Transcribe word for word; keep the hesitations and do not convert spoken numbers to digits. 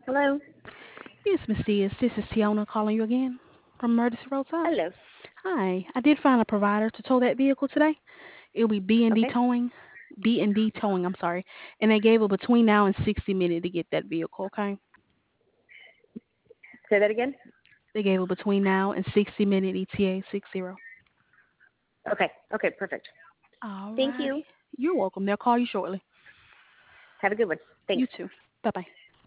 Hello. Yes, Miss Diaz. This is Tiona calling you again from Emergency Roadside. Hello. Hi. I did find a provider to tow that vehicle today. It'll be B and D Okay. towing. B and D towing, I'm sorry. And they gave a between now and sixty minute to get that vehicle, okay? Say that again. They gave a between now and sixty minute E T A six zero. Okay. Okay. Perfect. All Thank righty. you. You're welcome. They'll call you shortly. Have a good one. You Thanks. too. Bye bye.